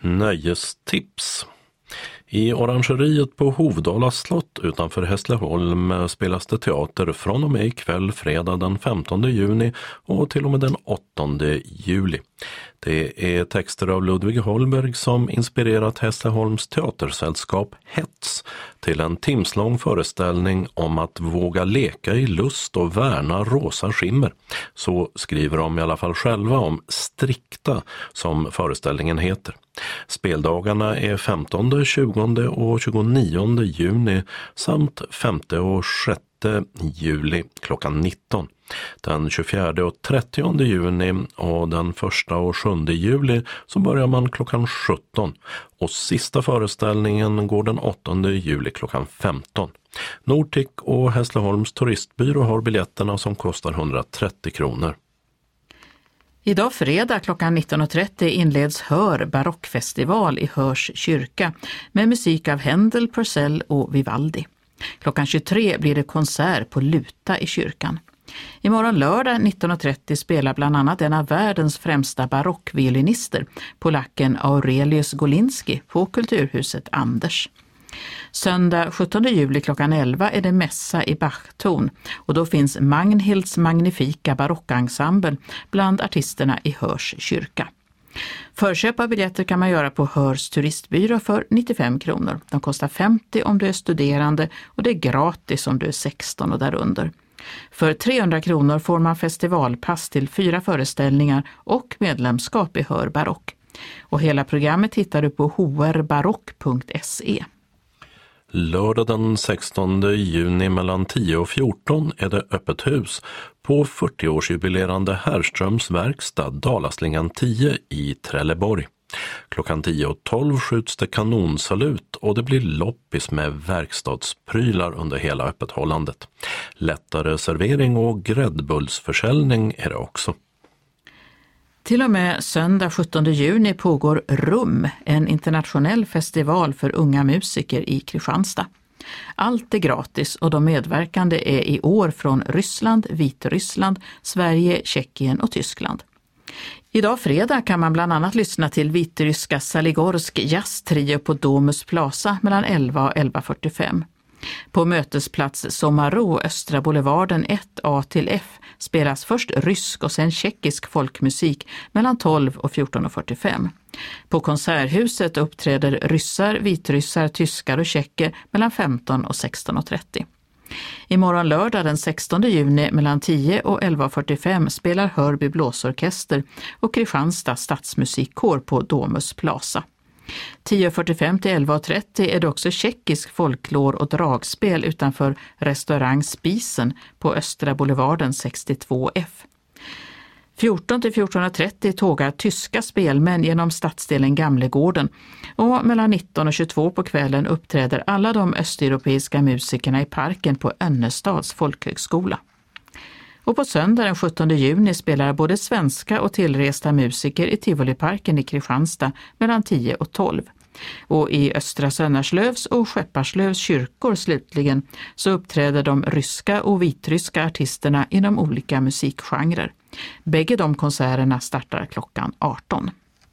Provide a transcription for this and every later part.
Nöjestips. I orangeriet på Hovdala slott utanför Hässleholm spelas det teater från och med ikväll fredag den 15 juni och till och med den 8 juli. Det är texter av Ludvig Holberg som inspirerat Hässleholms teatersällskap Hets till en timslång föreställning om att våga leka i lust och värna rosa skimmer. Så skriver de i alla fall själva om Strikta som föreställningen heter. Speldagarna är 15, 20 och 29 juni samt 5 och 6 juli klockan 19. Den 24 och 30 juni och den 1 och 7 juli så börjar man klockan 17 och sista föreställningen går den 8 juli klockan 15. Nortic och Hässleholms turistbyrå har biljetterna som kostar 130 kronor. Idag fredag klockan 19.30 inleds Hör barockfestival i Hörs kyrka med musik av Händel, Purcell och Vivaldi. Klockan 23 blir det konsert på Luta i kyrkan. Imorgon lördag 19.30 spelar bland annat en av världens främsta barockviolinister, polacken Aurelius Golinski, på Kulturhuset Anders. Söndag 17 juli klockan 11 är det mässa i Bachton och då finns Magnhilds magnifika barockensemble bland artisterna i Hörs kyrka. Förköp av biljetter kan man göra på Hörs turistbyrå för 95 kronor. De kostar 50 om du är studerande och det är gratis om du är 16 och därunder. För 300 kronor får man festivalpass till 4 föreställningar och medlemskap i Hör barock. Och hela programmet hittar du på hrbarock.se. Lördag den 16 juni mellan 10 och 14 är det öppet hus på 40-årsjubilerande Herrströms verkstad Dalaslingan 10 i Trelleborg. Klockan 10 och 12 skjuts det kanonsalut och det blir loppis med verkstadsprylar under hela öppethållandet. Lättare servering och gräddbullsförsäljning är det också. Till och med söndag 17 juni pågår RUM, en internationell festival för unga musiker i Kristianstad. Allt är gratis och de medverkande är i år från Ryssland, Vitryssland, Sverige, Tjeckien och Tyskland. Idag fredag kan man bland annat lyssna till vitryska Saligorsk jazztrio på Domus Plaza mellan 11 och 11.45. På mötesplats Somaro, Östra Boulevarden 1A till F spelas först rysk och sen tjeckisk folkmusik mellan 12 och 14.45. På konserthuset uppträder ryssar, vitryssar, tyskar och tjecker mellan 15 och 16.30. Imorgon lördag den 16 juni mellan 10 och 11.45 spelar Hörby blåsorkester och Kristianstad stadsmusikkår på Domus Plaza. 10.45 till 11.30 är det också tjeckisk folklor och dragspel utanför restaurang Spisen på Östra Boulevarden 62F. 14 till 14.30 tågar tyska spelmän genom stadsdelen Gamlegården och mellan 19 och 22 på kvällen uppträder alla de östeuropeiska musikerna i parken på Önnestads folkhögskola. Och på söndag den 17 juni spelar både svenska och tillresta musiker i Tivoliparken i Kristianstad mellan 10 och 12. Och i Östra Sönnerslövs och Skepparslövs kyrkor slutligen så uppträder de ryska och vitryska artisterna inom olika musikgenrer. Bägge de konserterna startar klockan 18.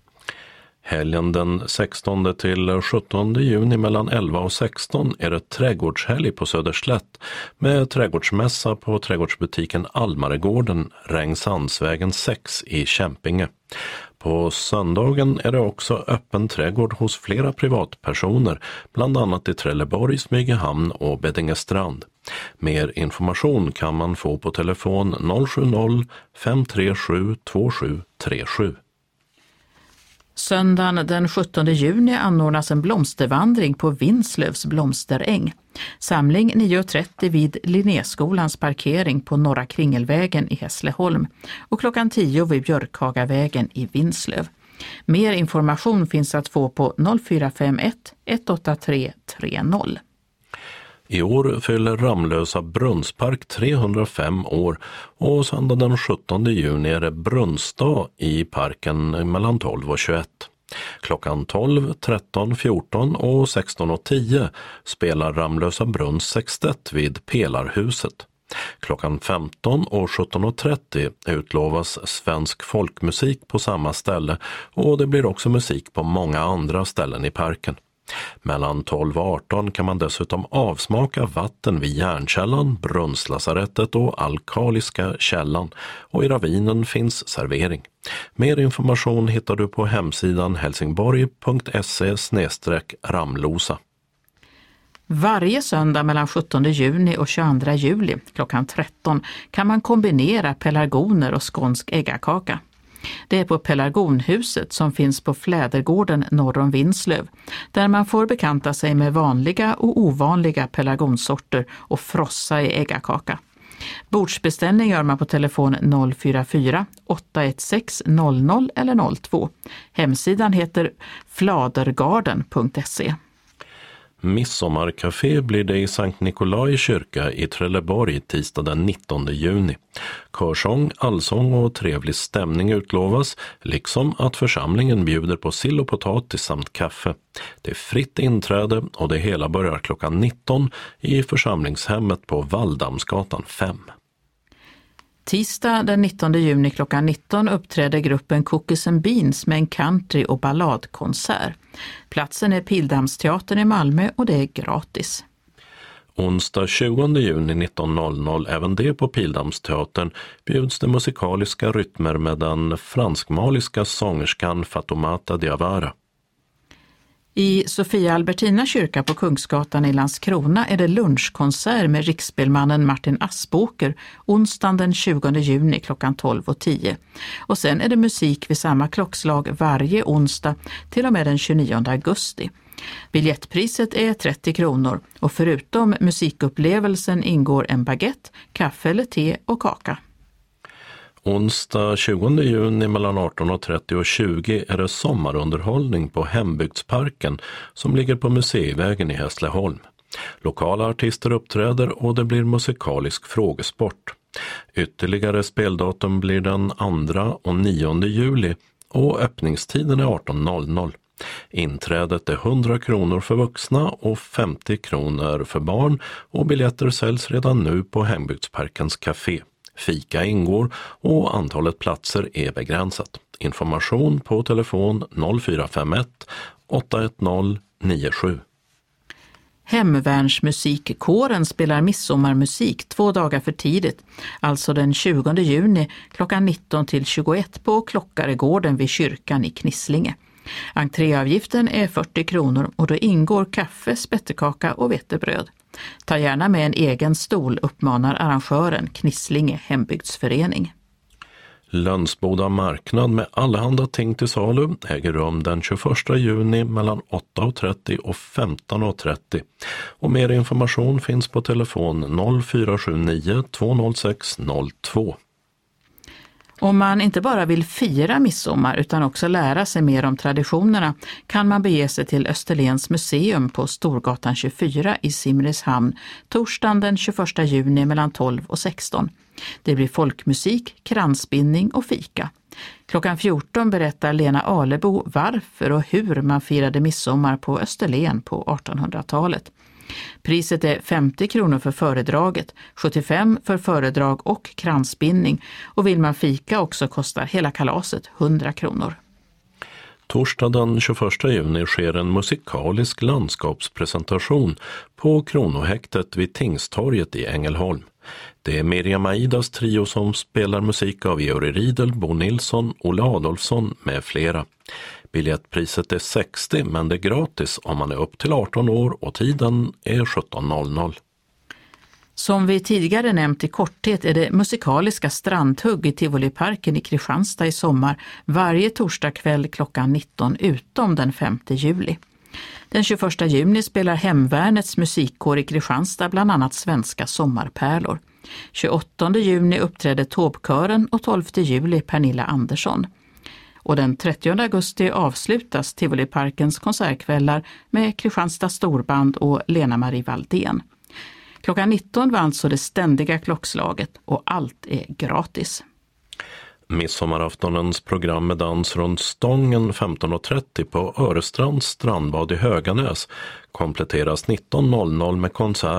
Helgen den 16 till 17 juni mellan 11 och 16 är det trädgårdshelg på Söderslätt med trädgårdsmässa på trädgårdsbutiken Almaregården, Rengsandsvägen 6 i Kämpinge. På söndagen är det också öppen trädgård hos flera privatpersoner, bland annat i Trelleborg, Smygehamn och Beddingestrand. Mer information kan man få på telefon 070 537 2737. Söndagen den 17 juni anordnas en blomstervandring på Vinslövs blomsteräng. Samling 9.30 vid Linnéskolans parkering på Norra Kringelvägen i Hässleholm och klockan 10 vid Björkhagavägen i Vinslöv. Mer information finns att få på 0451 183 30. I år fyller Ramlösa brunnspark 305 år och söndag den 17 juni är det brunnsdag i parken mellan 12 och 21. Klockan 12, 13, 14 och 16.10 spelar Ramlösa brunns sextett vid Pelarhuset. Klockan 15 och 17.30 utlovas svensk folkmusik på samma ställe och det blir också musik på många andra ställen i parken. Mellan 12 och 18 kan man dessutom avsmaka vatten vid Järnkällan, Brunnslasarettet och Alkaliska källan och i ravinen finns servering. Mer information hittar du på hemsidan helsingborg.se/Ramlosa. Varje söndag mellan 17 juni och 22 juli klockan 13 kan man kombinera pelargoner och skånsk äggakaka. Det är på Pelargonhuset som finns på Flädergården norr om Vinslöv, där man får bekanta sig med vanliga och ovanliga pelargonsorter och frossa i äggakaka. Bordsbeställning gör man på telefon 044 816 00 eller 02. Hemsidan heter fladergarden.se. Midsommarkafé blir det i Sankt Nikolai kyrka i Trelleborg tisdag den 19 juni. Körsång, allsång och trevlig stämning utlovas, liksom att församlingen bjuder på sill och potatis samt kaffe. Det är fritt inträde och det hela börjar klockan 19 i församlingshemmet på Valldamsgatan 5. Tisdag den 19 juni klockan 19 uppträder gruppen Cookies and Beans med en country- och balladkonsert. Platsen är Pildammsteatern i Malmö och det är gratis. Onsdag 20 juni 19.00, även det på Pildammsteatern, bjuds det musikaliska rytmer med den franskmaliska sångerskan Fatoumata Diawara. I Sofia Albertina kyrka på Kungsgatan i Landskrona är det lunchkonsert med riksspelmannen Martin Asbåker onsdagen den 20 juni klockan 12.10. Och sen är det musik vid samma klockslag varje onsdag till och med den 29 augusti. Biljettpriset är 30 kronor och förutom musikupplevelsen ingår en baguette, kaffe eller te och kaka. Onsdag 20 juni mellan 18.30 och 20 är det sommarunderhållning på Hembygdsparken som ligger på Museivägen i Hässleholm. Lokala artister uppträder och det blir musikalisk frågesport. Ytterligare speldatum blir den 2 och 9 juli och öppningstiden är 18.00. Inträdet är 100 kronor för vuxna och 50 kronor för barn och biljetter säljs redan nu på Hembygdsparkens café. Fika ingår och antalet platser är begränsat. Information på telefon 0451 810 97. Hemvärnsmusikkåren spelar midsommarmusik 2 dagar för tidigt, alltså den 20 juni klockan 19 till 21 på Klockaregården vid kyrkan i Knislinge. Entréavgiften är 40 kronor och då ingår kaffe, spettekaka och vetebröd. Ta gärna med en egen stol, uppmanar arrangören Knislinge hembygdsförening. Lönsboda marknad med allehanda ting till salu äger rum den 21 juni mellan 8.30 och 15.30. Och mer information finns på telefon 0479 206 02. Om man inte bara vill fira midsommar utan också lära sig mer om traditionerna kan man bege sig till Österlens museum på Storgatan 24 i Simrishamn torsdagen den 21 juni mellan 12 och 16. Det blir folkmusik, kransbindning och fika. Klockan 14 berättar Lena Alebo varför och hur man firade midsommar på Österlen på 1800-talet. Priset är 50 kronor för föredraget, 75 för föredrag och kransbindning och vill man fika också kostar hela kalaset 100 kronor. Torsdag den 21 juni sker en musikalisk landskapspresentation på Kronohäktet vid Tingstorget i Ängelholm. Det är Miriam Aidas trio som spelar musik av Georg Riedel, Bo Nilsson, Olle Adolfsson med flera. Biljettpriset är 60 men det är gratis om man är upp till 18 år och tiden är 17.00. Som vi tidigare nämnt i korthet är det musikaliska Strandhugg i Tivoliparken i Kristianstad i sommar varje torsdagkväll klockan 19 utom den 5 juli. Den 21 juni spelar Hemvärnets musikkår i Kristianstad bland annat svenska sommarpärlor. 28 juni uppträder Tåbkören och 12 juli Pernilla Andersson. Och den 30 augusti avslutas Tivoliparkens konsertkvällar med Kristianstad storband och Lena-Marie Valdén. Klockan 19 var alltså det ständiga klockslaget och allt är gratis. Midsommaraftonens program med dans runt Stången 15.30 på Örestrands strandbad i Höganäs kompletteras 19.00 med konserten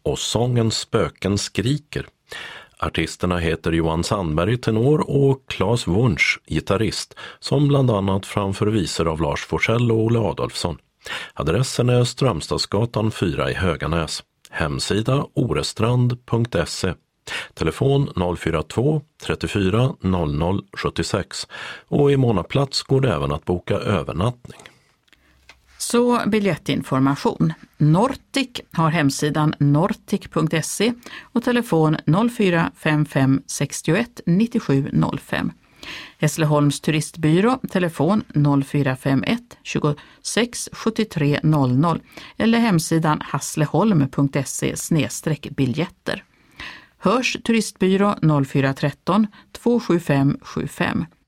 och sången Spöken skriker. Artisterna heter Johan Sandberg, tenor, och Claes Wunsch, gitarrist, som bland annat framför visor av Lars Forssell och Olle Adolfsson. Adressen är Strömstadsgatan 4 i Höganäs. Hemsida orestrand.se. Telefon 042 34 00 76 och i Månaplats går det även att boka övernattning. Så biljettinformation. Nortic har hemsidan nortic.se och telefon 04 55 61 97 05. Hässleholms turistbyrå, telefon 0451 26 73 00 eller hemsidan hassleholm.se/biljetter. Hörs turistbyrå 0413 275 75.